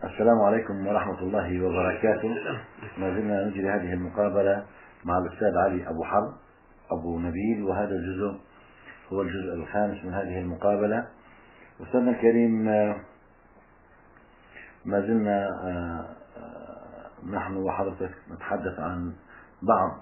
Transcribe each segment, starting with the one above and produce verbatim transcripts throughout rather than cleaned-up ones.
السلام عليكم ورحمة الله وبركاته. ما زلنا نجري هذه المقابلة مع الأستاذ علي أبو حرب أبو نبيل، وهذا الجزء هو الجزء الخامس من هذه المقابلة. أستاذنا الكريم، ما زلنا نحن وحضرتك نتحدث عن بعض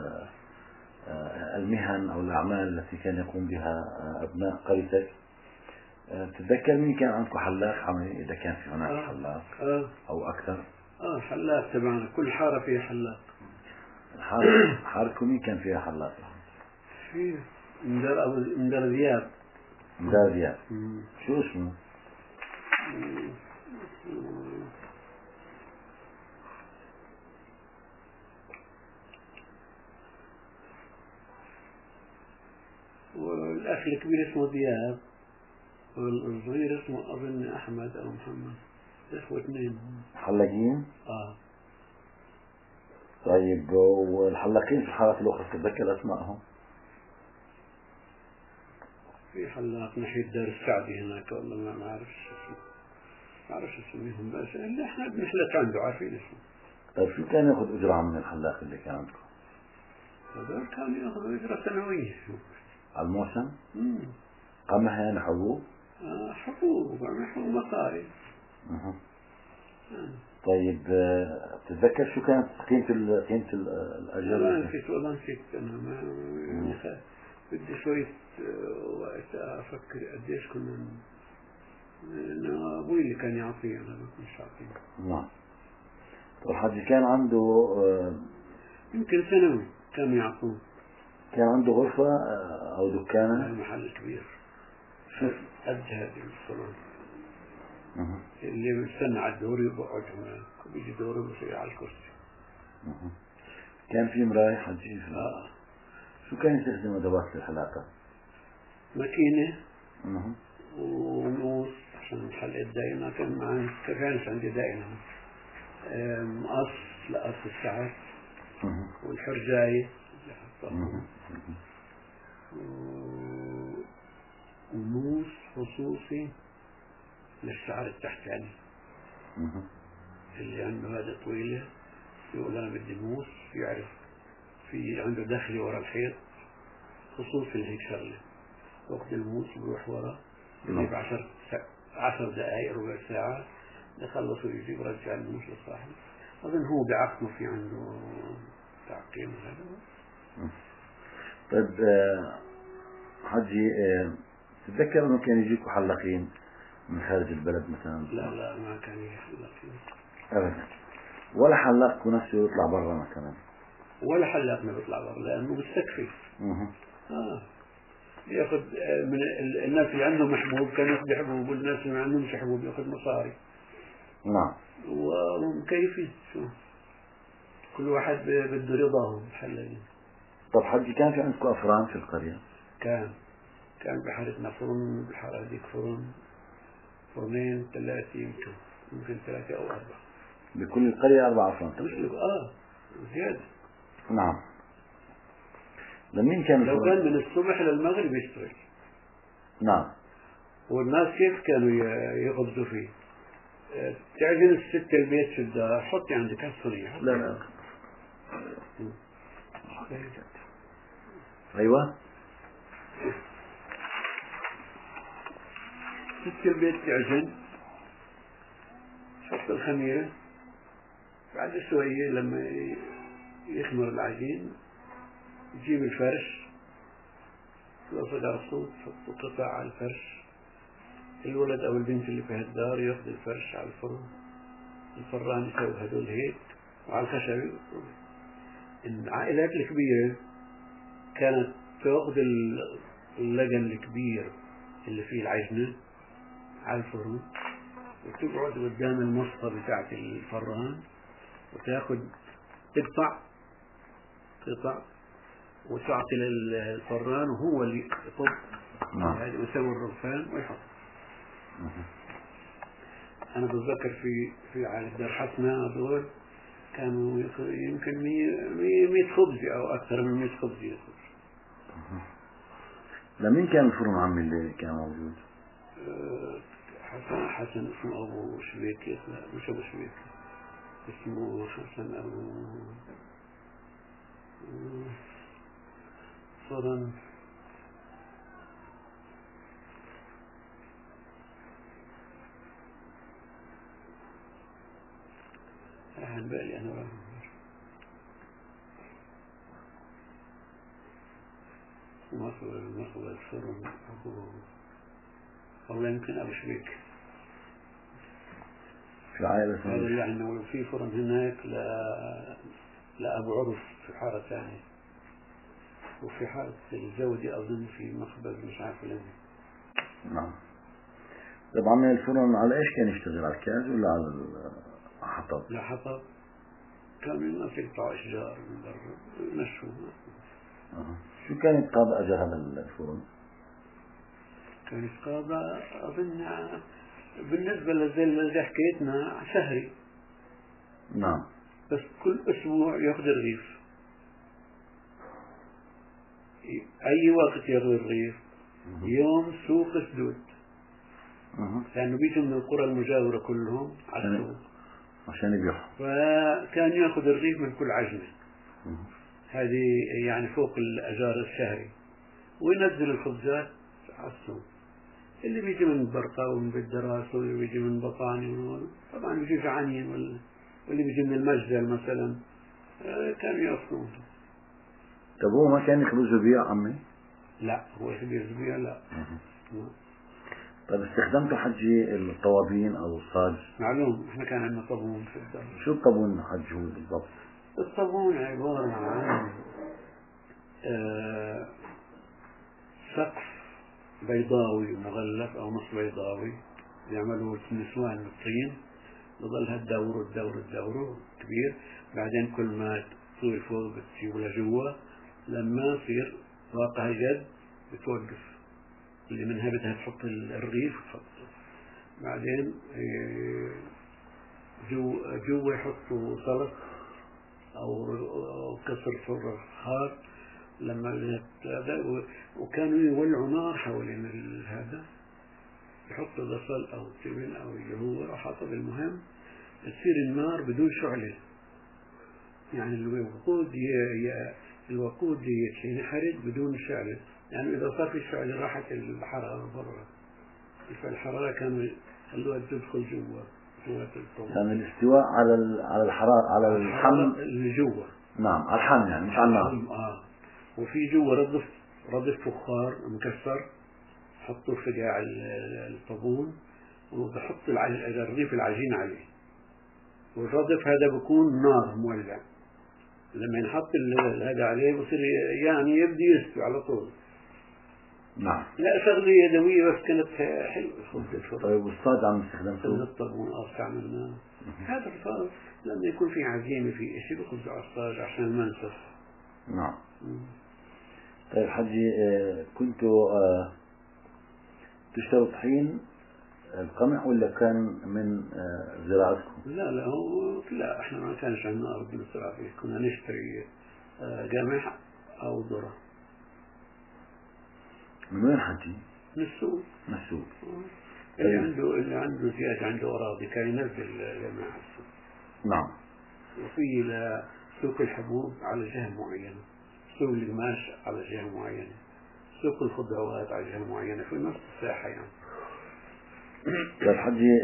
المهن أو الأعمال التي كان يقوم بها أبناء قريتك. تتذكر مين كان عندكم حلاق عملي، إذا كان في هناك آه. حلاق آه. أو أكثر؟ آه حلاق تبعنا، كل حارة فيها حلاق. حارتكم مين كان فيها حلاق؟ في مدار أبو مدار ذياب. مدار ذياب. شو اسمه؟ والأخ الكبير اسمه ذياب، والصغير اسمه أظن أحمد أو محمد، إخوة اثنين حلاقين؟ آه. طيب، والحلاقين في الحارات الأخرى تتذكر أسمائهم؟ في حلاق ناحية دار السعدي هناك، والله ما ما أعرف اسمه، ما أعرف اسمهم، بس اللي إحنا بنحلق عنده عارفين اسمه. طيب شو كان ياخذ أجرة من الحلاق اللي كان عندكم؟ هذول كانوا ياخذوا أجرة سنوية على الموسم؟ امم قمح يعني حبوب؟ آه حبوب، حبوب مصاري. أه. آه. طيب، تتذكر شو كانت قيمة ال قيمة الأجر؟ والله نسيت، والله نسيت أنا ما بدي شوية وقت أفكر قديش كنا، إنه أبوي اللي كان يعطيه، أنا ما كنتش أعطيه. نعم. الحاج كان عنده يمكن سنوي كانوا يعطوه. كان عنده غرفة أو دكانة؟ المحل كبير شو قد هذه الصالون أه. اللي بيستنى على الدور يقعد هناك، وبيجي دوره بيصير على الكرسي. أه. كان في مراية حجي؟ آه. شو كان يستخدم أدوات الحلاقة؟ ماكينة أه. ونوس عشان حلق الداينة، كان معي كانش عندي داينة، مقص لقص الساعات، أه. والحرجاية اللي حطها، أه. ونوس خصوصي للشعر التحتاني. أه. اللي عنده هذا طويلة يقول أنا بدي موس، يعرف في عنده دخلي ورا الحيط خصوصي لهيك شغلة، وقت الموس بروح ورا يجيب عشر عشر دقائق ربع ساعة يخلص ويجيب رجع الموس لصاحبه. أظن هو بعقمه في عنده تعقيم هذا. طيب حجي، تتذكر انه كان يجيكوا حلاقين من خارج البلد مثلا؟ لا لا ما كان يجي حلاقين ابدا، ولا حلاق نفسه يطلع برا مثلا؟ ولا حلاق ما بيطلع برا لانه مستكفي. اه بياخذ من الناس اللي عندهم حبوب كانوا ياخذوا حبوب، والناس اللي ما عندهمش حبوب ياخذ مصاري. نعم. ومكيفين، شو كل واحد بده رضاهم الحلاقين. طب حجي، كان في عندكم افران في القرية؟ كان كان بحارتنا فرن، بحارة هذيك فرن، فرنين ثلاثة، يمكن يمكن ثلاثة أو أربعة. بكل القرية أربع أفران؟ مش آه زيادة. نعم. لمين كان لو الفرن؟ كان من الصبح للمغرب يشتغل. نعم. والناس كيف كانوا يغبزوا فيه؟ تعجن الست البيت في الدار، حطي عندك هالصينية. لا لا. أيوة. ست البيت تعجن، تحط الخميرة، بعد شوية لما يخمر العجين تجيب الفرش، توصل على الصوت، تحط قطع على الفرش، الولد أو البنت اللي في هالدار ياخذ الفرش على الفرن، الفران يسوي هدول هيك وعلى الخشب. العائلات الكبيرة كانت تاخذ اللجن الكبير اللي فيه العجنة على الفرن، وتقعد قدام المصفى بتاعت الفران، وتاخذ تقطع قطع وتعطي للفران وهو اللي يطب يعني ويسوي الرغفان ويحط. أنا بتذكر في في عائلة دار حسنة هذول كانوا يمكن مية مية خبز أو أكثر من مية خبز يأكل. لمين كان الفرن عمي اللي كان موجود؟ حسن حسن اسمه أبو شبيكة، لا مش أبو شبيكة، اسمه حسن أبو فرن عن بالي أنا راه مصر مصر الفرن أبو، والله يمكن أبو شبيك في العائلة. هذا يعني لو في فرن هناك لا لأبو عرف في حارة ثانية، وفي حارة الزودي أظن في مخبز مش عارف لين. نعم. طبعا الفرن على إيش كان يشتغل، على الكاز ولا على الحطب؟ لا حطب، كانوا الناس يقطعوا أشجار من برا يمشوها. أه. شو كانت قاضي أجر هذا الفرن؟ كانت قاضي أظن بالنسبة لزي اللي حكيتنا شهري. نعم. بس كل أسبوع يأخذ الرغيف، أي وقت يأخذ الرغيف. يوم سوق سدود، لأنه بيجوا من القرى المجاورة كلهم على السوق عشان يبيعوا، فكان يأخذ الرغيف من كل عجمة. هذه يعني فوق الأجار الشهري، وينزل الخبزات على السوق. اللي بيجي من برقة ومن بالدراسة، واللي بيجي من بطاني، طبعا بيجي جعانين، واللي بيجي من المجزل مثلا كانوا يأخذون. طب هو ما كان يخبز ويبيع عمي؟ لا هو يخبز ويبيع لا. طيب استخدمتوا حجي الطوابين أو الصاج؟ معلوم احنا كان عندنا طابون في الدار. شو الطابون حج هو بالضبط؟ الطابون عبارة عن آه سقف بيضاوي مغلف أو نص بيضاوي يعملوا النسوان بالطين، بظلها تدور وتدور وتدور كبير، بعدين كل ما تصير فوق بتجيب لجوا، لما يصير واقع الجد بتوقف، اللي منها بدها تحط الرغيف وتحطه. بعدين جو جوا يحطوا سلط أو كسر فرخات. لما هذا وكانوا يولعوا نار حوالين هذا، يحطوا بصل أو تبن أو اللي هو حطب، المهم تصير النار بدون شعلة، يعني الوقود ي... الوقود ينحرق بدون شعلة، يعني إذا صار في شعلة راحت الحرارة برا، فالحرارة كانوا يخلوها تدخل جوا جوا الطاولة. كان الاستواء على على الحرارة على الحم اللي جوا. نعم على الحم يعني مش على النار. آه. وفي جوا ردف ردف فخار مكسر حطوه في قاع الطابون، وبحط الرغيف العجين عليه، والردف هذا بيكون نار مولع. لما ينحط هذا عليه بصير يعني يبدي يستوي على طول. نعم. لا شغلة يدوية بس كانت حلوة خبز الفرن. طيب والصاج عم استخدمته؟ الطابون اه استعملناه. هذا الفرن لما يكون في عزيمة في شيء بخبز على الصاج عشان المنسف. نعم. مم. طيب حجي كنتوا تشتروا طحين القمح ولا كان من زراعتكم؟ لا لا هو لا احنا ما كانش عندنا ارض نزرع فيه، كنا نشتري قمح او ذرة. من وين حجي؟ من السوق. من السوق. اللي عنده اللي عنده زيادة عنده أراضي كان ينزل قمح على السوق. نعم. وفي سوق الحبوب على جهة معينة، سوق القماش على جهة معينة، سوق الخضروات على جهة معينة في نفس الساحة يعني. طيب حجي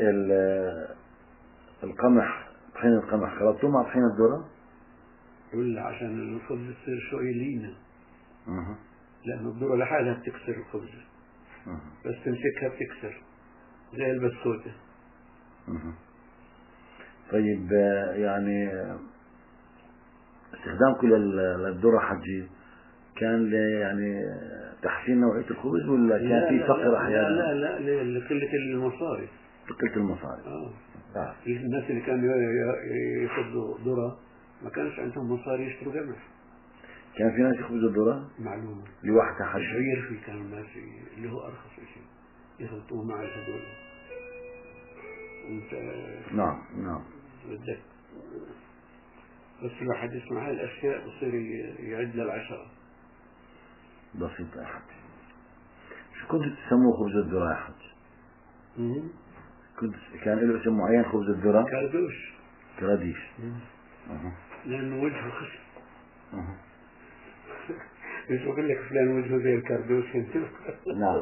القمح طحين القمح خلطوه مع طحين الذرة؟ ولا عشان الخبز يصير شوي لينة. اها. لأن الذرة لحالها بتكسر الخبز. اها. بس تمسكها بتكسر زي البسكوتة. اها. طيب يعني استخدامكم للذرة حجي كان يعني تحسين نوعية الخبز ولا كان في فقر أحيانا؟ لا لا لا لقلة المصاري. لقلة المصاري. آه. آه. الناس اللي كانوا يخبزوا ذرة ما كانش عندهم مصاري يشتروا قمح. كان في ناس يخبزوا الذرة؟ معلومة. لوحدها حجي. شعير في كانوا الناس اللي هو أرخص شيء يخلطوه مع الهدول. أنت. نعم نعم. بدك بس الواحد يسمع هاي الأشياء بصير يعد للعشرة. بسيطة يا حج. شو كنت تسموه خبز الذرة يا حج؟ كنت كان له اسم معين خبز الذرة؟ كردوش. كراديش. أه. لأنه وجهه خشن. أه. مش بقول لك فلان وجهه زي الكردوش. نعم.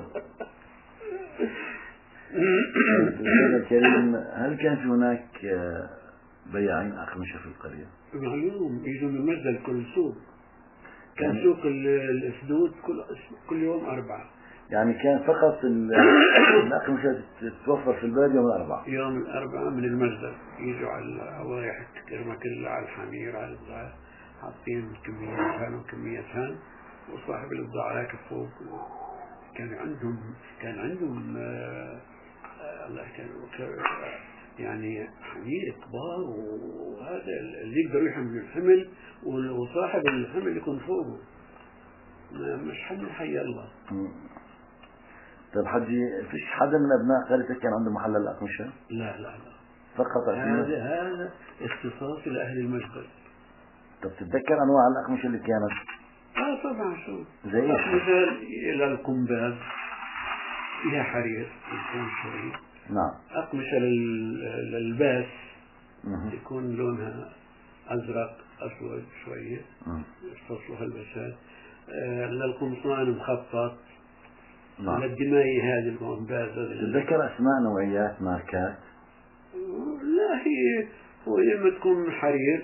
أستاذ الكريم، هل كان في هناك بياعين أقمشة في القرية؟ معلوم، يجوا من مجد كل سوق. كان سوق الأسدود كل كل يوم أربعة. يعني كان فقط الأقمشة تتوفر في البلد يوم الأربعاء. يوم الأربعاء من المجد يجوا على الروايح الكرمة كلها، على الحمير، على البضاعة، حاطين كميات هان وكميات هان، وصاحب البضاعة راكب فوق. كان عندهم كان عندهم آه آه الله كان يعني حمير كبار، وهذا اللي يقدر يحمل الحمل، وصاحب الحمل يكون فوقه. مش حمل حي الله. طيب حجي، فيش حدا من ابناء قريتك كان عنده محل الأقمشة؟ لا لا لا، فقط هذا هذا اختصاص لأهل المجد. طب تتذكر أنواع الأقمشة اللي كانت؟ اه طبعا. شو زي ايش؟ مثال إلى القنباز فيها حرير يكون شوي. نعم. أقمشة للباس يكون لونها أزرق أسود شوية، يختصلها البسات. آه للقمصان مخطط. نعم. للدمائي هذه القنباز. تتذكر أسماء نوعيات ماركات؟ لا، هي هو إما تكون حرير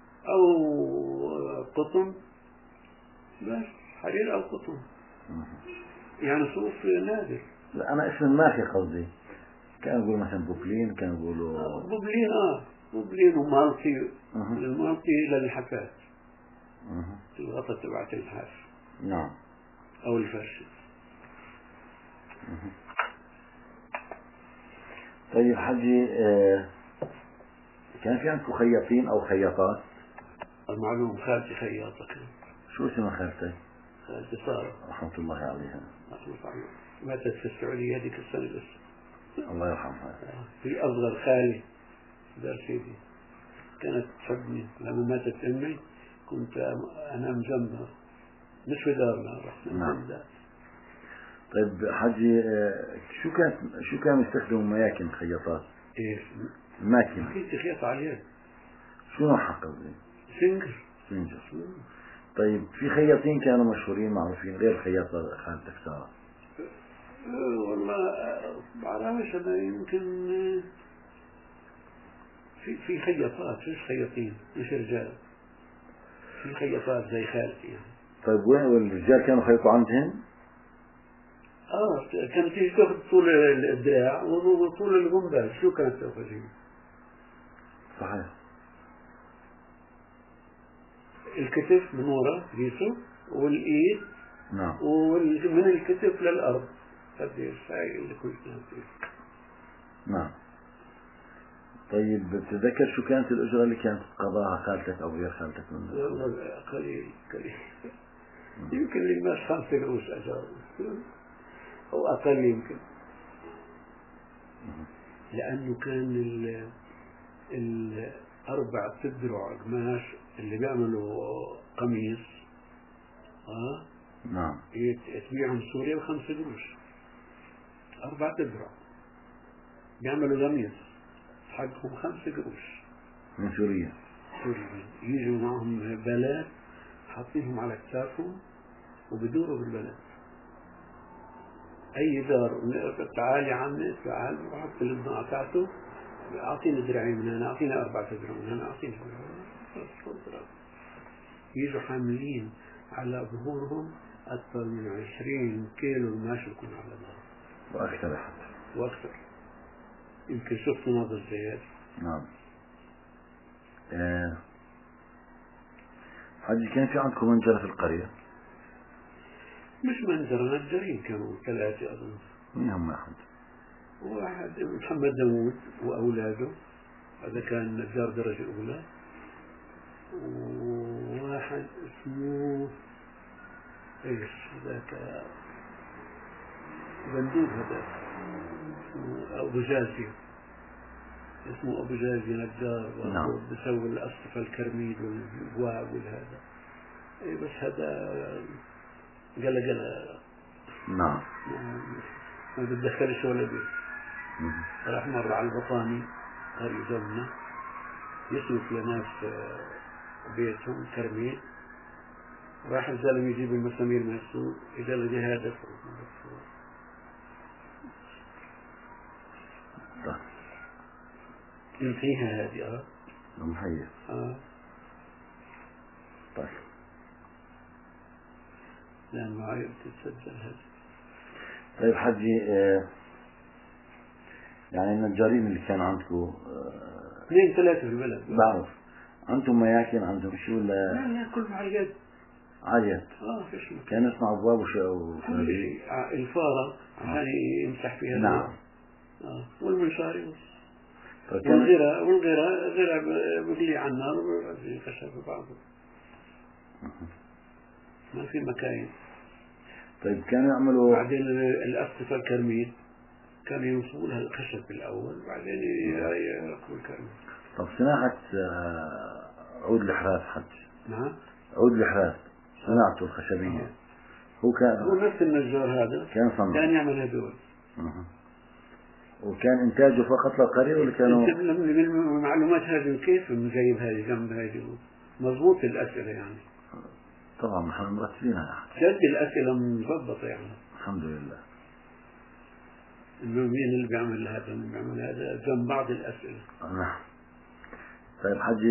أو قطن، بس حرير أو قطن. يعني صوف نادر. لا، أنا اسم الماركة قصدي. كانوا يقولوا مثلا بوبلين، كانوا يقولوا آه بوبلين. آه بوبلين ومالطي. المالطي للحفاظ، الغطاء تبعت الحاف. نعم. أو الفرش. طيب حجي، آه كان في عندكم خياطين أو خياطات؟ المعلوم خالتي خياطة. شو اسمها خالتك؟ خالتي سارة رحمة الله عليها. ماتت في السعودية هذيك السنة بس. الله يرحمها. في أصغر خالي دار سيدي، كانت تحبني. لما ماتت أمي كنت أنام جنبها، مش في دارنا، رحنا نعم. دار. طيب حجي، شو كان شو كانوا يستخدموا ماكينة خياطات؟ ايش؟ ماكينة. كنت خياط على اليد. شو نوعها قصدي؟ سنجر. سنجر. طيب في خياطين كانوا مشهورين معروفين غير خياطة خالتك سارة؟ أه والله بعرفش أنا، يمكن في في خياطات، مش خياطين، مش رجال. في خياطات زي خالتي يعني. طيب وين والرجال كانوا خيطوا عندهم؟ اه كانت تيجي تاخذ طول الدراع وطول القنباز. شو كانت تاخذ؟ صحيح. الكتف من ورا يسو، والايد. نعم. ومن الكتف للارض قديش هاي اللي كنت ناسي. نعم. طيب بتتذكر شو كانت الأجرة اللي كانت تقضاها خالتك أو غير خالتك من؟ والله قليل قليل. يمكن للناس خمسة قروش أجار أو أقل يمكن. لأنه كان ال الأربع تدرع قماش اللي بيعملوا قميص اه نعم تبيعهم سوريا بخمسة قروش. أربع تدرع بيعملوا قميص حقهم خمسة قروش من سوريا. سوريا يجوا معهم بلاد حاطينهم على كتافهم وبدوروا بالبلد. أي دار تعال يا عمي تعال وحط البضاعة تاعته، أعطيني درعين من هنا، أعطيني أربعة درع من هنا، أعطيني. يجوا حاملين على ظهورهم أكثر من عشرين كيلو قماش يكون على ظهرهم وأكثر حتى وأكثر. يمكن شفت مناظر زي هذه. نعم. آه. حجي كان في عندكم منجرة في القرية؟ مش منجرة، نجارين كانوا ثلاثة أظن. مين هم أحد؟ واحد محمد داوود وأولاده، هذا كان نجار درجة أولى. وواحد اسمه ايش ذاك بندوب، هذا اسمه أبو جازي، اسمه أبو جازي نجار. نعم. بسوي الأصفة الكرميد والبواب والهذا. اي بس هذا قال قال نعم ما بتدخلش ولا بيه. راح مر على البطاني قرية جنة يسلك لناس بيتهم كرميل، راح الزلمة يجيب المسامير من السوق إذا لقى هذا يمحيها هذه. اه محية. اه طيب لأن معايا بتتسجل هذا. طيب حجي، آه يعني النجارين اللي كان عندكم اثنين آه ثلاثة في البلد بعرف، عندهم مياكن عندهم شو ولا؟ لا لا كل على اليد. على اليد. اه فيش مكان. كان يصنع ابواب وشيء كل شيء. الفارة عشان آه. يمسح فيها. نعم. اه والمنشار فكان... والغيرة والغيرة غيرة بقلي على النار وفي خشب بعضه. ما في مكاين. طيب كانوا يعملوا بعدين الأسقفة الكرميد كانوا ينصبوا لها الخشب بالأول بعدين يركبوا الكرميد. طب صناعة عود الحراث حج. نعم. عود الحراث صناعته الخشبية. آه. هو كان هو نفس النجار هذا كان صنع كان يعمل هذول. أه. وكان إنتاجه فقط للقرية ولا كانوا؟ من المعلومات هذه كيف مجيب هذه جنب هذه مضبوط الأسئلة يعني. طبعا نحن مرتبينها جد الأسئلة مضبطة يعني. الحمد لله. إنه مين اللي بيعمل هذا اللي بيعمل هذا جنب بعض الأسئلة. نعم. طيب حجي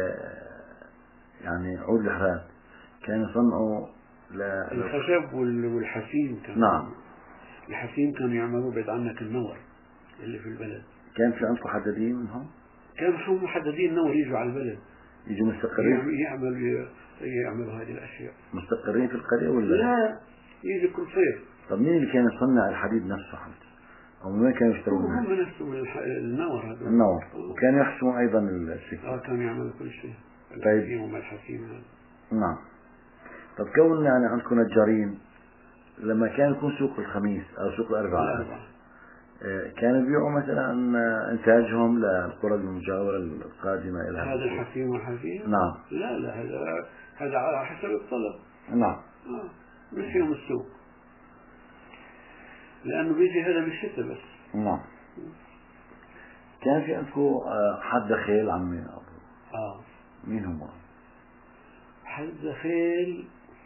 يعني عود الحراث كان يصنعوا ل... الخشب والحسيم كان. نعم. الحسيم كانوا يعملوا بعيد عنك النور اللي في البلد. كان في عندكم حدادين منهم؟ كانوا شو محددين نور يجوا على البلد. يجوا مستقرين؟ يعملوا يعملوا هذه الأشياء. مستقرين في القرية ولا؟ لا يجي كل صيف. طب مين اللي كان يصنع الحديد نفسه حتى؟ أو من وين كانوا يشترونه؟ هم نفسهم النور هذا. النور. وكانوا يحسموا أيضا السكين. اه كانوا يعملوا كل شيء. طيب. الحسيم وما الحسيم هذا. نعم. طب كون يعني عندكم نجارين لما كان يكون سوق الخميس أو سوق الأربعاء كانوا يبيعوا مثلا إنتاجهم للقرى المجاورة القادمة إلى هذا الحسيم والحسيم؟ نعم. لا لا هذا هذا على حسب الطلب. نعم. آه مش يوم السوق لأنه بيجي هذا بالشتاء بس. نعم. كان في عندكم حد خيل عمي أبو؟ آه. مين هم؟ حد خيل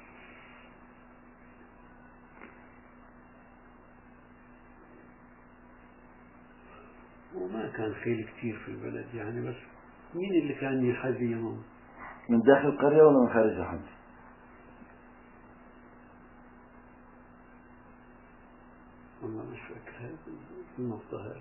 وما كان خيل كتير في البلد يعني، بس مين اللي كان يحذيهم؟ من داخل القرية ولا من خارجها حد؟ والله مش فاكر هذه النقطة هذه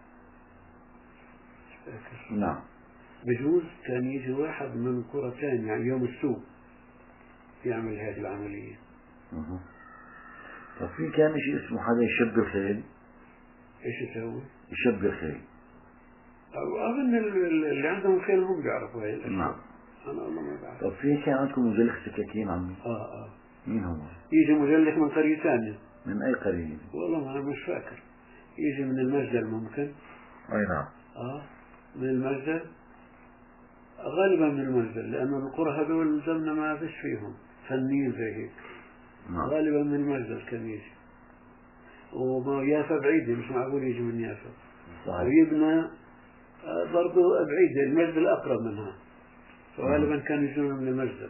مش فاكر. نعم. بجوز كان يجي واحد من قرى ثانية يعني يوم السوق يعمل هذه العملية. اها. طب في كان شيء اسمه حدا يشبر خيل؟ ايش يسوي؟ يشبر خيل. أظن اللي عندهم خيل هم بيعرفوا هاي الأشياء. نعم. أنا والله ما بعرف. طب في كان عندكم مجلخ سكاكين عمي؟ آه آه. مين هو؟ يجي مجلخ من قرية ثانية. من أي قرية؟ والله أنا مش فاكر. يجي من المجدل ممكن. أي نعم. آه من المجدل غالبا من المجدل لأنه القرى هذول زمنا ما فيش فيهم فنيين زي هيك. نعم. غالبا من المجدل كان يجي. وما يافا بعيدة مش معقول يجي من يافا. صحيح. ويبنى برضو بعيدة المجدل أقرب منها. فغالبا كانوا يجون من المجدل.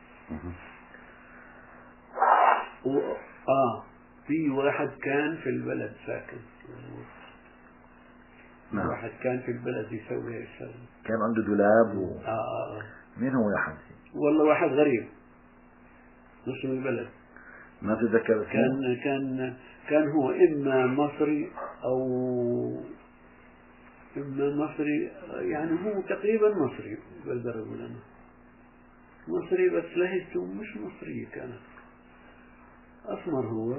و... آه في واحد كان في البلد ساكن. نعم. واحد كان في البلد يسوي هاي الشغلة. كان عنده دولاب و... آه آه آه. مين هو يا حد؟ والله واحد غريب مش من البلد. ما تتذكر اسمه؟ كان كان كان هو إما مصري أو إما مصري يعني هو تقريبا مصري بقدر أقول أنا مصري بس لهجته مش مصرية كانت أسمر هو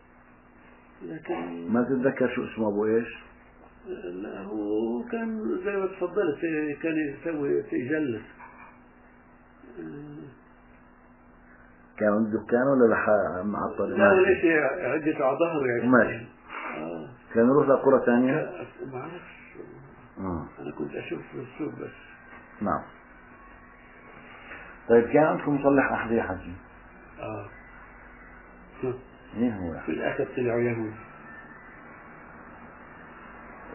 لكن ما تتذكر شو اسمه أبو إيش؟ لا هو كان زي ما تفضلت كان يسوي يجلس. كان عنده دكان ولا لحق معطل؟ لا ولا شيء عدته على ظهره يعني. ماشي. آه. كان يروح لقرى ثانية؟ ما أعرفش. آه. أنا كنت أشوف في السوق بس. نعم. طيب كان عندكم مصلح أحذية حجي؟ آه. مين هو؟ في الآخر طلعوا يهود.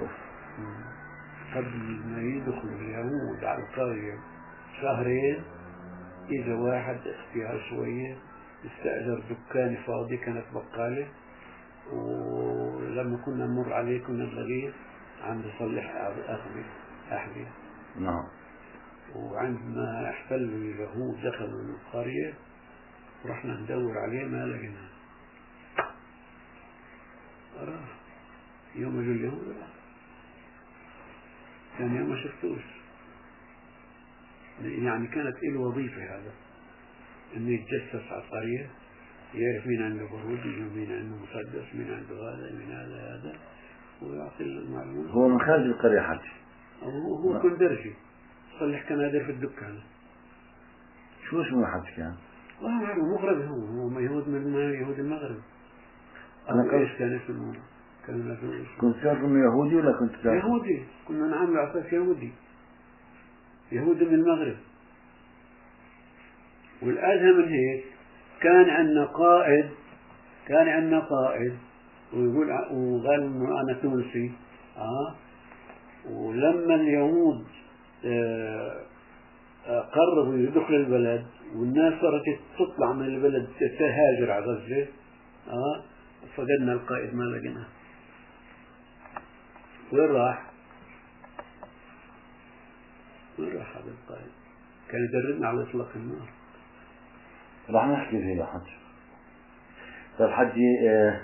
قبل ما يدخل اليهود على القرية شهرين إجا واحد اختيار شوية استأجر دكان فاضي، كانت بقالة، ولما كنا نمر عليه كنا نلاقيه عم يصلح أغبية أحذية. نعم. وعندما احتلوا اليهود دخلوا القرية ورحنا ندور عليه ما لقيناه. راح يوم اجوا اليهود راح، كان يوم ما شفتوش. يعني كانت له وظيفة هذا، انه يتجسس على القرية، يعرف مين عنده بارود، مين عنده مسدس، مين عنده هذا، مين هذا هذا، ويعطي المعلومات. هو من خارج القرية حتى. هو هو كندرجي، صلح كنادر في الدكان. شو اسمه حتى كان؟ والله معلوم مغربي، هو هو يهود من يهود المغرب. أنا أو إيش كان اسمه؟ كان اسمه كنت تعرف إنه يهودي ولا كنت تعرف؟ يهودي، كنا نعمل على أساس يهودي، يهودي من المغرب. والأدهى من هيك كان عندنا قائد، كان عندنا قائد ويقول وقال إنه أنا تونسي. آه ولما اليهود آه قرروا يدخلوا البلد والناس صارت تطلع من البلد تهاجر على غزة، آه فقدنا القائد ما لقيناه. وين راح؟ وين راح هذا القائد؟ كان يدربنا على إطلاق النار. راح نحكي فيه يا حج. طيب حجي، آه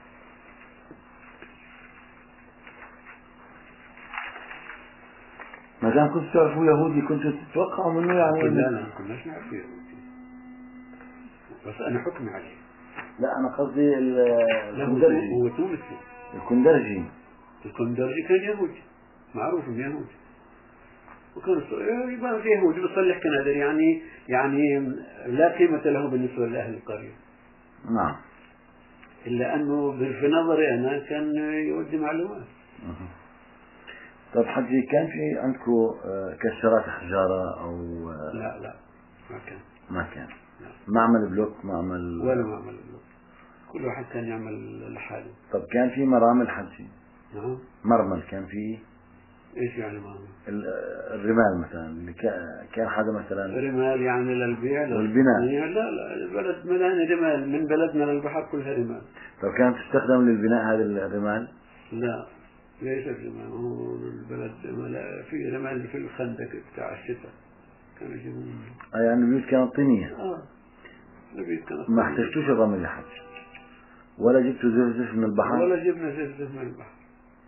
ما دام كنتوا تعرفوا يهودي كنتوا تتوقعوا منه يعني؟ لا لا ما كناش نعرف يهودي، بس أنا حكمي عليه. لا أنا قصدي الكندرجي. هو تونسي. الكندرجي الكندرجي كان يهودي، معروف إنه يهودي، وكان يبقى في يهودي بيصلح كنادر، يعني يعني لا قيمة له بالنسبة لأهل القرية. نعم. إلا أنه في نظري أنا كان يودي معلومات. طيب حجي، كان في عندكم كسرات حجارة أو؟ لا لا ما كان. ما كان. لا. معمل بلوك، معمل ولا معمل بلوك، كل واحد كان يعمل لحاله. طب كان في مرامل حجي؟ نعم. مرمل كان في؟ ايش يعني مرمل؟ الرمال مثلا، اللي كان حدا مثلا رمال يعني للبيع والبناء؟ لا لا البلد مليانة رمال، من بلدنا للبحر كلها رمال. طب كانت تستخدم للبناء هذه الرمال؟ لا ليس الرمال، هو البلد في رمال في الخندق بتاع الشتاء كانوا يجيبون. اه يعني البيوت كانت طينية؟ اه البيوت كانت. ما احتجتوش الرمل يا حج؟ ولا جبتوا زفزف من البحر؟ ولا جبنا زفزف من البحر.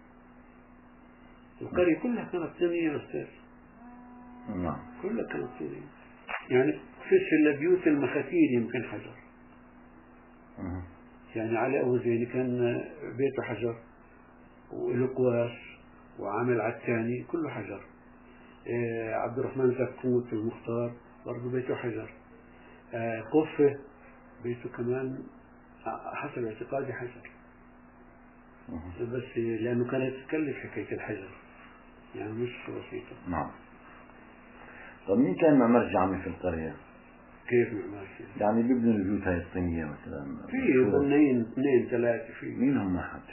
القرية كلها كانت طينية أستاذ. نعم. كلها كانت طينية، يعني فيش إلا بيوت المخاتيل يمكن حجر. أه. يعني علي أبو زيني كان بيته حجر، وله قواس وعامل على الثاني كله حجر. آه عبد الرحمن زكوت المختار برضه بيته حجر. آه قفة بيته كمان حسب اعتقادي حجر. أه. بس لأنه كانت تكلف حكاية الحجر، يعني مش بسيطة. نعم. طب مين كان معماري عمي في القرية؟ كيف معماري؟ يعني بيبنوا البيوت هاي الطينية مثلا؟ في بنين اثنين ثلاثة. في مين هم حج؟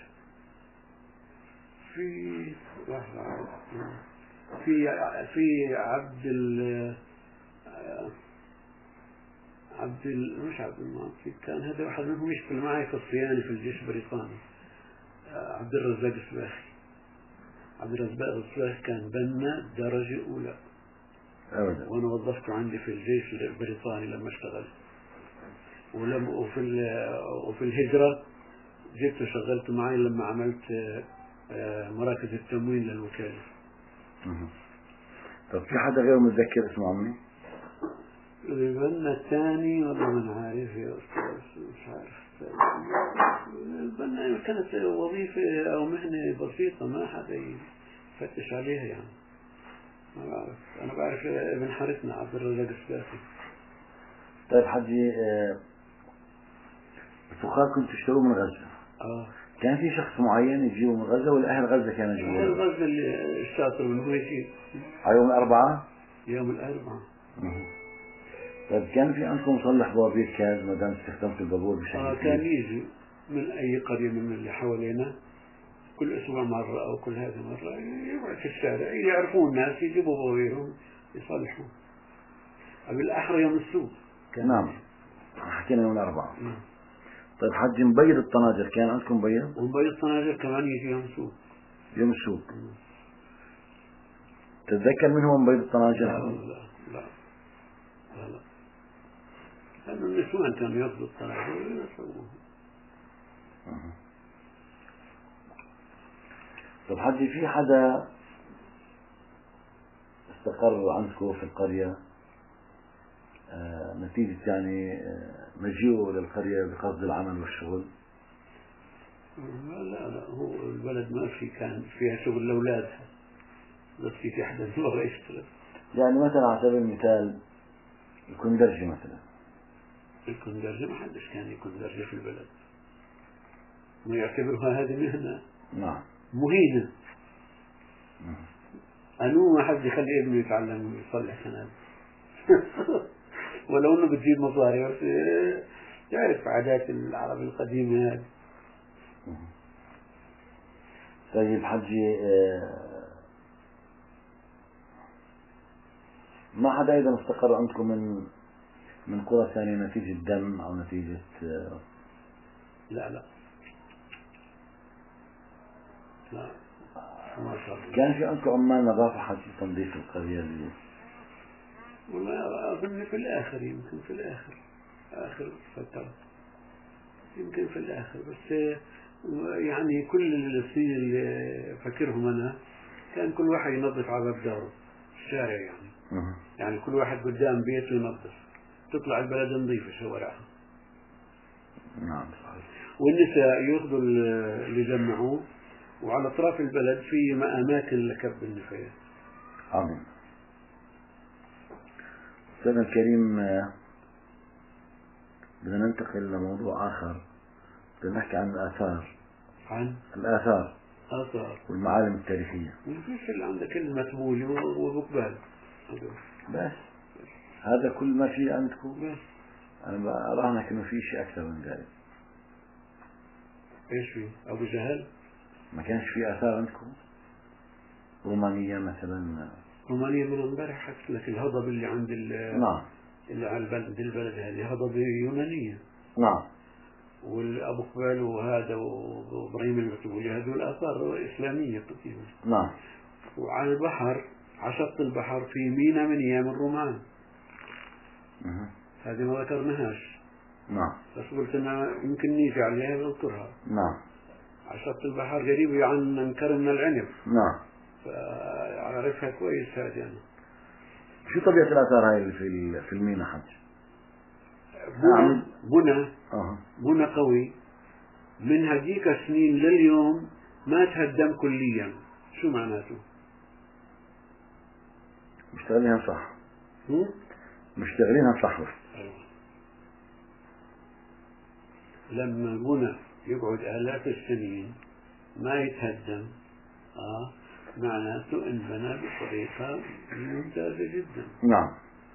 في واحد في في عبد ال عبد ال مش عبد المعطي، كان هذا واحد منهم يشتغل معي في الصيانة في الجيش البريطاني، عبد الرزاق السباخي. عبد الرزاق السباخي كان بنا درجة أولى أبدا، وأنا وظفته عندي في الجيش البريطاني لما اشتغل. ولما وفي وفي الهجرة جبته شغلته معي لما عملت مراكز التموين للوكالة. طب في حدا غير متذكر اسمه عمي؟ البنا الثاني والله ما عارف يا أستاذ، مش عارف. البنا كانت وظيفة أو مهنة بسيطة، ما حدا يفتش عليها يعني. ما بعرف، أنا بعرف ابن حارتنا عبد الرزاق السباخي. طيب حجي، الفخار كنت تشتروه من غزة؟ آه. كان في شخص معين يجيبه من غزة ولا أهل غزة كانوا يجيبوه؟ أهل غزة اللي الشاطر من هو يجيب. على يوم الأربعاء؟ يوم الأربعاء. طيب كان في عندكم مصلح بوابير كاز ما دام استخدمتوا البابور بشكل آه كان يجي من أي قرية من اللي حوالينا كل أسبوع مرة أو كل هذه مرة يقعد في الشارع يعرفون الناس يجيبوا بويهم يصلحوا. بالأحرى يوم السوق. نعم حكينا يوم الأربعاء. طيب حج مبيض الطناجر كان عندكم مبيض؟ ومبيض الطناجر كمان يجي يوم السوق. يوم السوق. تتذكر من هو مبيض الطناجر؟ لا لا لا لا لا لأن النسوان كانوا ياخذوا الطناجر ويسووها. طيب حجي في حدا استقر عندكم في القرية آه نتيجة يعني آه مجيئه للقرية بقصد العمل والشغل؟ لا لا هو البلد ما في كان فيها شغل لأولادها بس في أحد مرة يشتغل. يعني مثلا على سبيل المثال الكندرجي مثلا. الكندرجي ما حدش كان يكندرجي في البلد، ما يعتبرها هذه مهنة. نعم مهينة. أنو ما حد يخلي ابنه يتعلم يصلح سناد ولو انه بتجيب مصاري بس تعرف عادات العرب القديمة هذه. طيب حجي ما حدا أيضا استقر عندكم من من قرى ثانية نتيجة دم أو نتيجة؟ لا لا لا ما شاء الله. كان في عندكم عمال نظافة حجي تنظيف القرية اللي والله أظن في الآخر، يمكن في الآخر آخر فترة، يمكن في الآخر بس يعني كل السنين اللي فاكرهم أنا كان كل واحد ينظف على باب داره الشارع يعني. أه. يعني كل واحد قدام بيته ينظف، تطلع البلد نظيفة شوارعها. نعم صحيح. والنساء يأخذوا اللي جمعوه وعلى أطراف البلد في أماكن لكب النفايات. عظيم. سيدنا الكريم بدنا ننتقل لموضوع آخر، بدنا نحكي عن الآثار. عن الآثار آثار والمعالم التاريخية. ما فيش إلا عندك كلمة بولي وبقبال بس هذا كل ما في عندكم؟ بس أنا أراهنك إنه في شيء أكثر من ذلك. إيش في؟ أبو جهل؟ ما كانش في آثار عندكم؟ رومانية مثلا؟ رومانيا من امبارح حكيت لك الهضبة اللي عند نعم اللي على البلد البلد هذه هضبة يونانية. نعم. والأبو قبال وهذا وإبراهيم المكتوبي هذول آثار إسلامية قديمة. نعم. وعلى البحر على شط البحر في مينا من أيام الرومان. أه. هذه ما ذكرناهاش. نعم. بس قلت أنا يمكن نيجي عليها بذكرها. نعم. على شط البحر قريب عن كرمنا العنب. نعم. فأعرفها كويس هذه أنا. شو طبيعة الآثار هاي اللي في في المينا حج؟ بنى بنى أه. بنى قوي من هذيك السنين لليوم ما تهدم كليا. شو معناته؟ مشتغلينها صح. هم؟ مشتغلينها صح. أيوة. لما بنى يقعد آلاف السنين ما يتهدم آه معناته إن بنى بطريقة ممتازة جدا. نعم.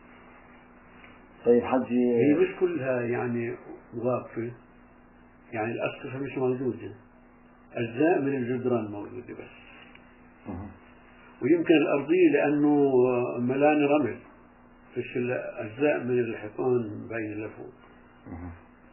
طيب حجي هي مش كلها يعني واقفة، يعني الأسقف مش موجودة، أجزاء من الجدران موجودة بس. أه. ويمكن الأرضية لأنه ملان رمل فيش أجزاء من الحيطان باين لفوق. أه.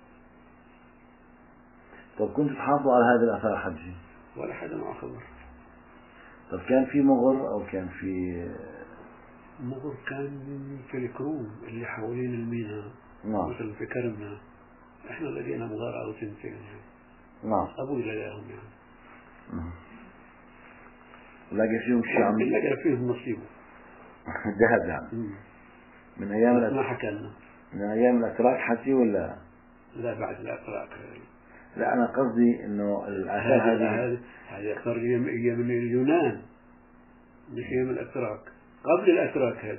طب كنتوا تحافظوا على هذه الآثار حجي؟ ولا حدا معه خبر. طب كان في مغر أو كان في مغر؟ كان في الكروم اللي حوالين الميناء. نعم. مثل في كرمنا احنا لقينا مغارة أو تنتين يعني. نعم. أبوي لقاهم يعني. أه. لقى فيهم شيء عم لقى فيهم نصيبه ذهب يعني. مم. من أيام ما حكى لنا. من أيام الأتراك حجي ولا؟ لا بعد الأتراك. لا أنا قصدي إنه الآثار هذه هذه آثار هي من اليونان مش هي من الأتراك، قبل الأتراك. هذه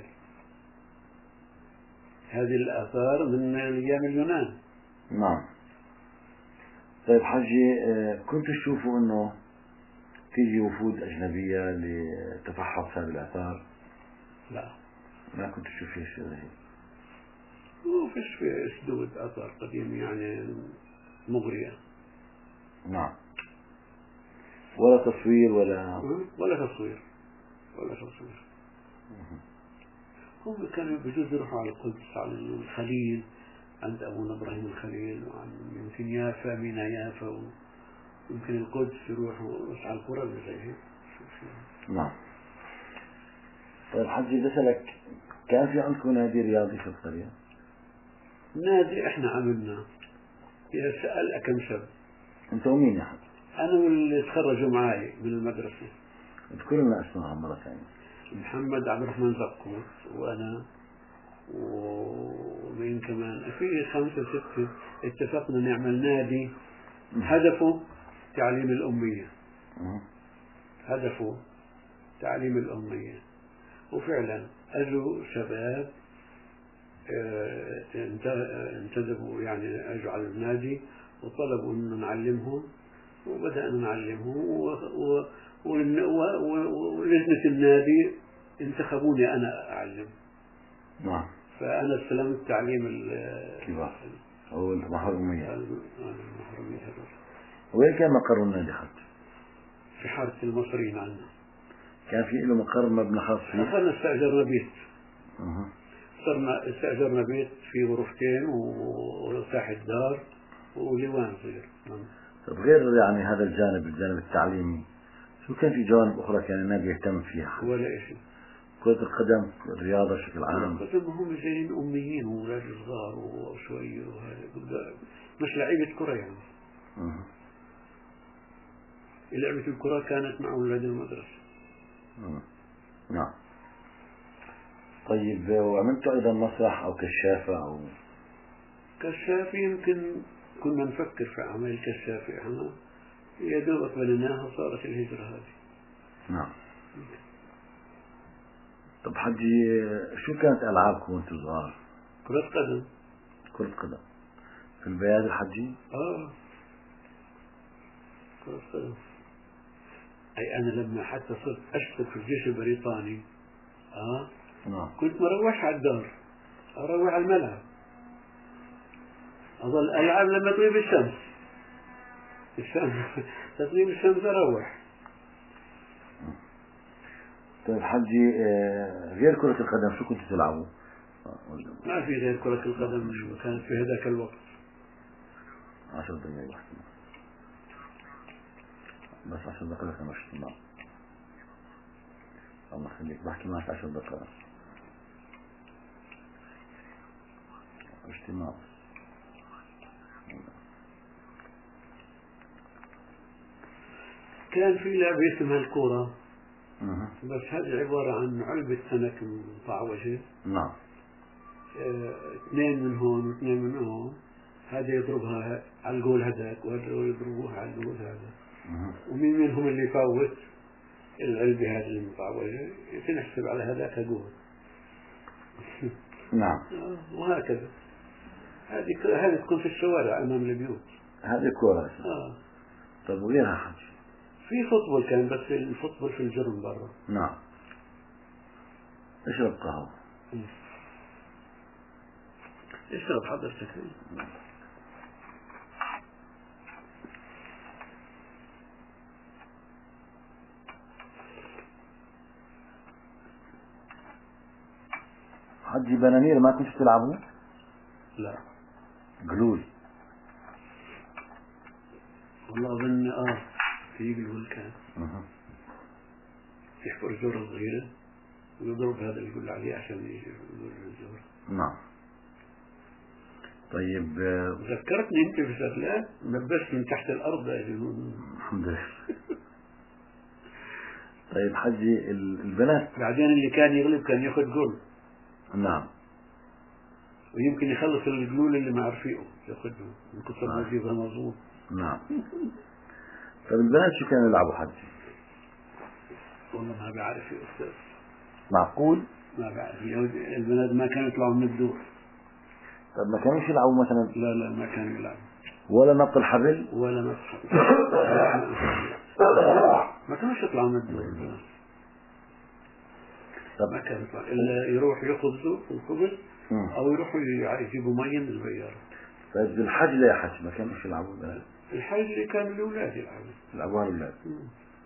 هذه الآثار من أيام اليونان. نعم. طيب حجي كنتوا تشوفوا إنه تيجي وفود أجنبية لتفحص هذه الآثار؟ لا ما كنت تشوف فيها شيء زي ما فيش في أسدود آثار قديمة يعني مغرية. نعم. ولا تصوير ولا ولا تصوير ولا تصوير. هم كانوا بجوز يروحوا على القدس، على الخليل عند أبونا إبراهيم الخليل، وعن يمكن يافا مينا يافا، ويمكن القدس يروحوا بس على القرى اللي زي هيك. نعم. طيب حجي بسألك، كان في عندكم نادي رياضي في القرية؟ نادي احنا عملنا، سأل كم شاب. انت ومين يا حجي؟ انا واللي تخرجوا معي من المدرسة. اذكر لنا اسمائهم مرة ثانية. محمد عبد الرحمن زقوت، وانا ومين كمان، في خمسة ستة اتفقنا نعمل نادي هدفه تعليم الأمية. هدفه تعليم الأمية. وفعلا أجوا شباب انتدبوا، يعني أجوا على النادي وطلبوا أن نعلمهم، وبدأنا نعلمهم، ولجنة النادي انتخبوني أنا أعلم. نعم. فأنا استلمت تعليم الكبار أو المحرومية. المحرومية. وين كان مقر النادي حتى؟ في حارة المصريين عندنا. كان في له مقر مبنى خاص فيه؟ أخذنا استأجرنا بيت. أه. صرنا استأجرنا بيت في غرفتين وساحة دار ولوان صغير. طيب غير يعني هذا الجانب، الجانب التعليمي، شو كان في جوانب أخرى كان النادي يهتم فيها؟ ولا شيء. كرة القدم، الرياضة بشكل عام. القدم هم جايين أميين وولاد صغار وشوي وهذا، مش لعيبة كرة يعني. أه. لعبة الكرة كانت مع أولاد المدرسة. أه. نعم. طيب وعملتوا أيضا مسرح أو كشافة أو كشافة؟ يمكن كنا نفكر في عمل كشافة احنا، يا دوب بنيناها وصارت الهجرة هذه. نعم. طب حجي شو كانت ألعابكم وانتم صغار؟ كرة قدم. كرة قدم في البياد الحجي؟ اه كرة قدم. أي أنا لما حتى صرت أشتغل في الجيش البريطاني اه نعم. كنت مروح على الدار، أروح على الملعب، أظل ألعب لما تغيب الشمس. الشمس تغيب الشمس أروح. طيب حجي غير كرة القدم شو كنتوا تلعبوا؟ ما في غير كرة القدم، كانت في هذاك الوقت. عشر دقائق بحكي بس عشر دقائق أنا اجتماع. الله يخليك بحكي معك عشر دقائق اجتماع. كان في لعبة اسمها الكورة. أه. بس هذه عبارة عن علبة سمك مطعوجة. نعم. اه اثنين من هون واثنين من هون، هذا يضربها على الجول هذاك وهذا يضربوها على الجول هذا. أه. ومين منهم اللي يفوت العلبة هذه المطعوجة تنحسب على هذاك جول. نعم. وهكذا. هذه هذه تكون في الشوارع أمام البيوت. هذه كورة. آه. طيب وغيرها حجي؟ في فوتبول كان، بس الفوتبول في الجرم برا. نعم. اشرب قهوة. اشرب حضرتك. حجي بنانير ما كنتوا تلعبوا؟ لا. قلول. والله أظن آه في قلول كان. أه. يحفر جورة صغيرة ويضرب هذا اللي يقول عليه عشان يجي الجورة. نعم. طيب ذكرتني أنت بشغلات بس من تحت الأرض. الحمد لله. طيب حجي البنات بعدين اللي كان يغلب كان ياخذ جول. نعم. ويمكن يخلص الجلول اللي ما عرفيه ياخذه من كثر ما يجيبها مظبوط. نعم. طيب البنات شو كانوا يلعبوا حجي؟ والله ما بعرف يا أستاذ. معقول؟ ما بعرف. البنات ما كانوا يطلعوا من الدور. طيب ما كانوش يلعبوا مثلا؟ لا لا ما كانوا يلعبوا. ولا نط الحبل؟ ولا نط الحبل. ما كانوش يطلعوا من الدور. طب ما كانوا يطلعوا إلا يروحوا يخبزوا الخبز أو يروحوا يجيبوا مي من البيارة. طيب بالحج لا يا حج ما كانوش يلعبوا البنات؟ الحج اللي كانوا الأولاد يلعبوا. يلعبوها الأولاد.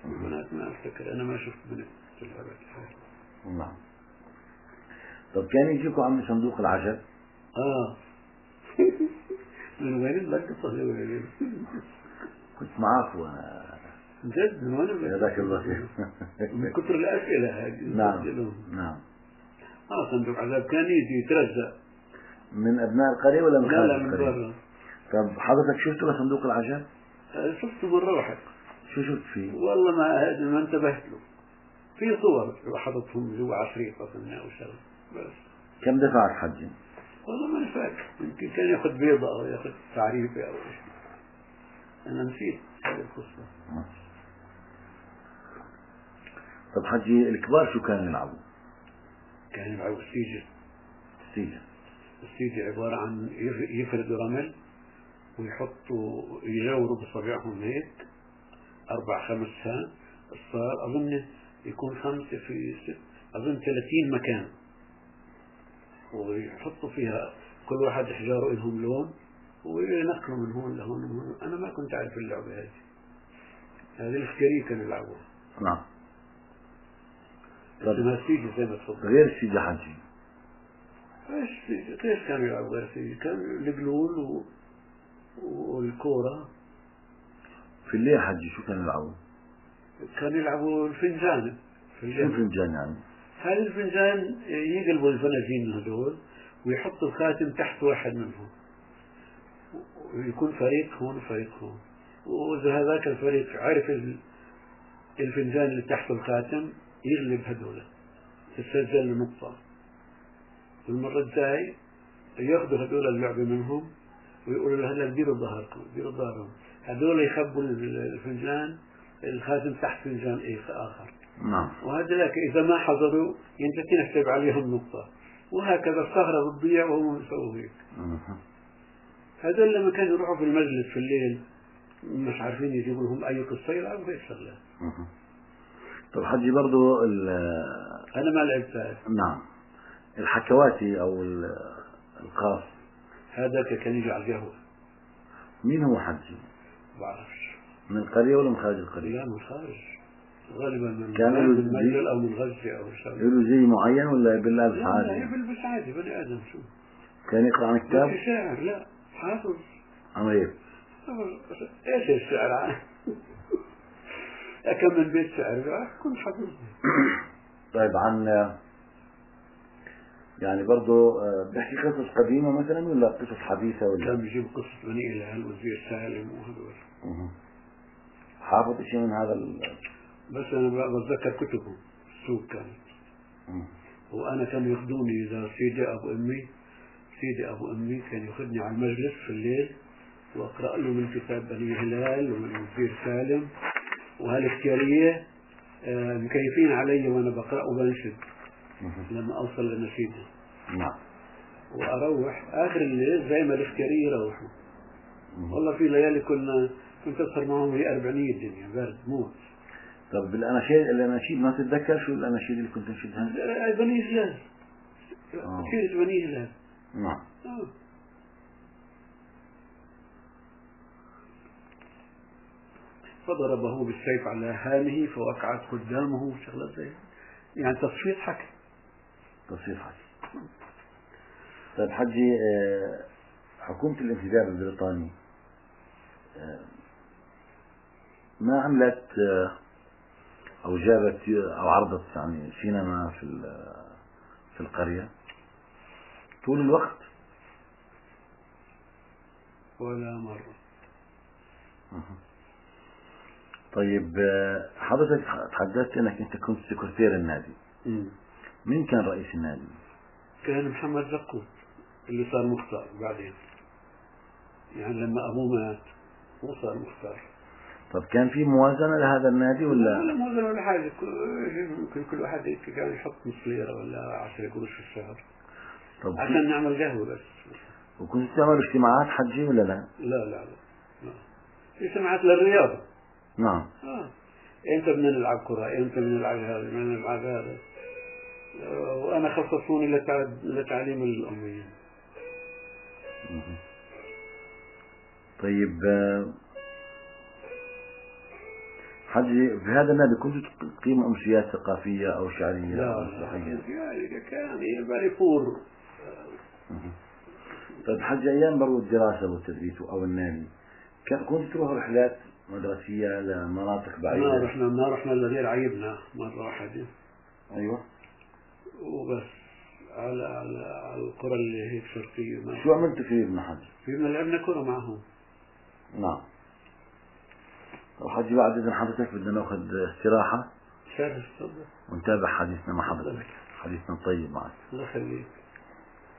البنات ما أفتكر، أنا ما شفت بنت تلعبت. نعم. طب كان يجيكوا عم صندوق العشب؟ آه من وين اللقطة يا ولدي؟ كنت معك وأنا جد من وين؟ جزاك الله خير. من كثر الأسئلة هذه. نعم نعم. آه صندوق عذاب كان يجي يترزق. من أبناء القرية ولا من خارج القرية؟ لا لا من برا. طب حضرتك شفته لصندوق العشب؟ شفته مرة واحدة. شو شفت فيه؟ والله ما ما انتبهت له. في صور حطتهم جوا عفريقة أو شغله بس. كم دفعت حجي؟ والله ما فاكر، يمكن كان ياخذ بيضة أو ياخذ تعريفة أو شيء. أنا نسيت هذه القصة. طب حجي الكبار شو كانوا يلعبوا؟ كانوا يلعبوا السيجة. السيجة. السيجة عبارة عن يفردوا رمل ويحطوا يجاوروا بصبعهم هيك أربع خمس ساعات صار أظن يكون خمسة في ست أظن ثلاثين مكان، ويحطوا فيها كل واحد إحجاره لهم لون وينقلوا من هون لهون من هون. أنا ما كنت أعرف اللعبة هذه. هذه الفكرية كانوا يلعبوها. نعم. اسمها السيجة زي ما تفضل. غير السيجة حجي. ايش السيجة؟ كيف كانوا يلعبوا غير السيجة؟ كان القلول و... والكورة. في الليل حجي شو كانوا يلعبوا؟ كانوا يلعبوا الفنجان. شو الفنجان يعني؟ هذا الفنجان يقلبوا الفناجين هذول ويحطوا الخاتم تحت واحد منهم، ويكون فريق هون وفريق هون، وإذا هذاك الفريق عرف الفنجان اللي تحت الخاتم يغلب هذول تسجل له نقطة. والمرة الجاي ياخذوا هذول اللعبة منهم ويقولوا له هلا ديروا ظهركم ديروا ظهرهم، هذول يخبوا الفنجان الخاتم تحت فنجان اي آخر. نعم. وهذا إذا ما حضروا ينتهي نحسب عليهم نقطة، وهكذا الصخرة بتضيع وهم يسووا هيك. هذول لما كانوا يروحوا في المجلس في الليل مش عارفين يجيبوا لهم أي قصة يلعبوا هيك شغلات. طب حجي برضو أنا ما لعبتها. نعم. الحكواتي أو القاف هذاك كان يجي على القهوة. مين هو حجي؟ بعرفش. من القرية ولا من خارج القرية؟ لا من خارج غالبا، من كان المنزل أو من غزة أو شيء. له زي معين ولا بيلبس عادي؟ لا بيلبس عادي بني آدم. شو كان يقرأ عن كتاب؟ مش شاعر، لا حافظ. عمريب ايش الشعر؟ كم من بيت شعر كنت حافظ. طيب عن يعني برضو بيحكي قصص قديمة مثلا ولا قصص حديثة ولا؟ كان بيجيب قصة بني الهلال وزير سالم وهذول. حافظ شيء من هذا ال... بس أنا بتذكر كتبه السوق كانت. وأنا كانوا ياخذوني إذا سيدي أبو أمي سيدي أبو أمي كان ياخذني على المجلس في الليل وأقرأ له من كتاب بني الهلال ومن وزير سالم وهالاختيارية مكيفين علي وأنا بقرأ وبنشد لما أوصل لنشيدها. نعم. وأروح آخر الليل زي ما الاختيارية يروحوا. والله في ليالي كنا كنت أسهر معهم هي أربعينية الدنيا برد موت. طب الأناشيد الأناشيد ما تتذكر شو الأناشيد اللي كنت تنشدها؟ بني هلال. كثير بني هلال. نعم. آه. فضربه بالسيف على هامه فوقعت قدامه شغلة زي يعني تصفيط حكي. تصفيط حكي. طيب حجي حكومة الانتداب البريطاني ما عملت أو جابت أو عرضت يعني سينما في في القرية طول الوقت؟ ولا مرة. طيب حضرتك تحدثت انك انت كنت سكرتير النادي. م. مين كان رئيس النادي؟ كان محمد زقوت اللي صار مختار بعدين، يعني لما ابوه مات هو صار مختار. طب كان في موازنة لهذا النادي ولا؟ لا لا موازنة ولا حاجة، ممكن كل واحد كان يحط نص ليرة ولا عشرة قروش في الشهر طب عشان نعمل قهوة بس. وكنت تعمل اجتماعات حجي ولا لا؟ لا لا لا, لا. اجتماعات للرياضة. نعم. آه. امتى بدنا نلعب كرة، امتى بدنا نلعب هذا بدنا نلعب هذا، وانا خصصوني لتعليم الاميين. طيب حجي في هذا النادي كنت تقيم أمسيات ثقافية أو شعرية لا أو مسرحية؟ يعني كان يبقى فور. طيب حجي أيام برضو الدراسة والتدريس أو النادي كان كنت تروح رحلات مدرسية لمناطق بعيدة؟ ما رحنا ما رحنا إلا غير عيبنا مرة واحدة. أيوة. وبس على على على القرى اللي هيك شرقية. شو عملت في ابن حجي؟ في لعبنا كرة معهم. نعم. طيب حجي بعد إذن حضرتك بدنا ناخذ استراحة شرف تفضل ونتابع حديثنا مع حضرتك، حديثنا الطيب معك. الله يخليك.